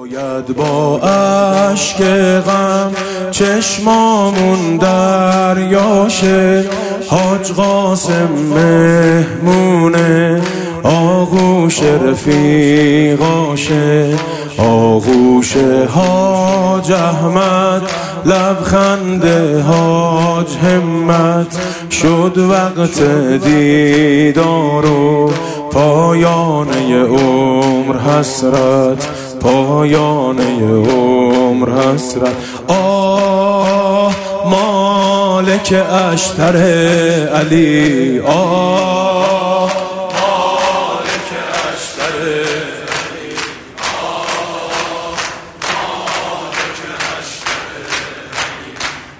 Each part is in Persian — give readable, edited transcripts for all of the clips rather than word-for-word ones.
باید با اشک غم چشمامون دریاشه. حاج قاسم مهمونه آغوش رفیقاشه. آغوش حاج احمد لبخند حاج همت. شد وقت دیدار و پایانه عمر حسرت. پایانه عمر حسرت. آه مالک اشتر علی. آه مالک اشتر علی. آه مالک اشتر علی.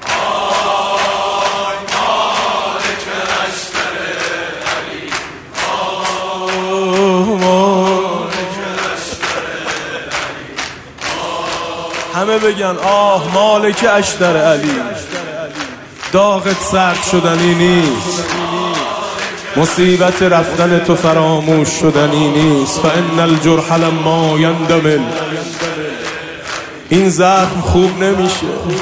آه مالک اشتر علی. آه مالک اشتر علی. همه بگن آه مالک اشتر علی. داغت سرد شدنی نیست، مصیبت رفتن تو فراموش شدنی نیست. فان الجرح لما یندمل، این زخم خوب نمیشه.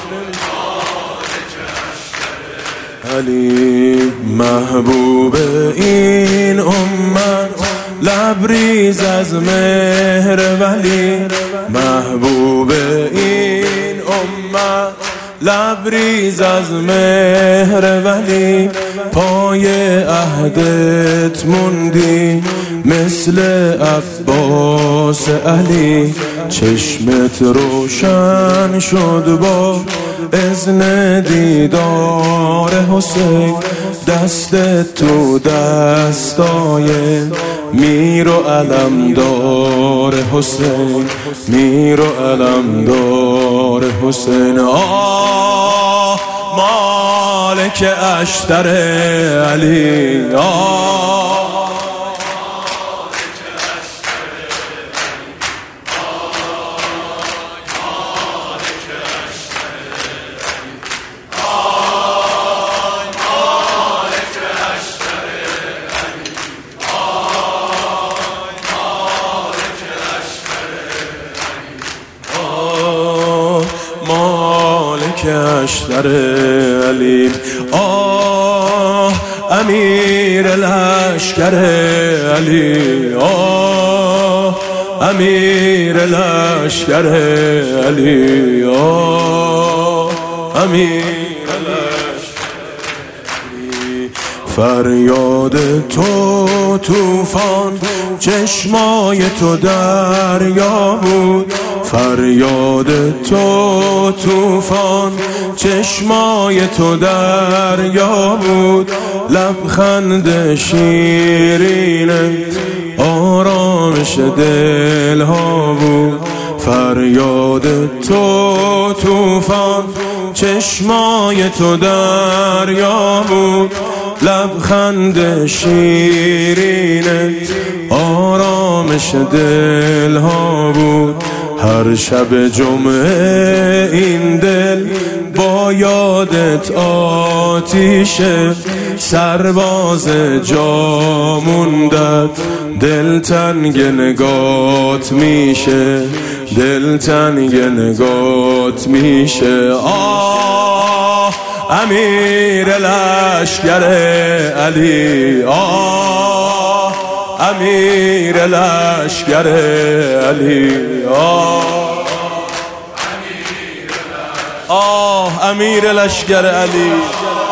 علی محبوب این امت، لبریز از مهر ولی. محبوب این امت، لبریز از مهر ولی. پای عهدت موندی مثل عباس علی. چشمت روشن شد با اذن دیدار حسین. دستت تو دستای میر و علمدار حسین. میر و علمدار حسین. آه مالک اشتر علی. آه اشتر علی. آه امیر لشکر علی. آه امیر لشکر علی. آه امیر لشکر علی. فریاد تو طوفان، چشمای تو دریا بود. فریاد تو طوفان، چشمای تو دریا بود. لبخند شیرینت آرامش دلها بود. فریاد تو طوفان، چشمای تو دریا بود. لبخند شیرینت آرامش دلها بود. هر شب جمعه این دل با یادت آتیشه. سرباز جا موندت دلتنگ نگات میشه. دلتنگ نگات میشه. آه امیر لشکر علی. آه امیر لشکر علی. آه امیر لشکر علی.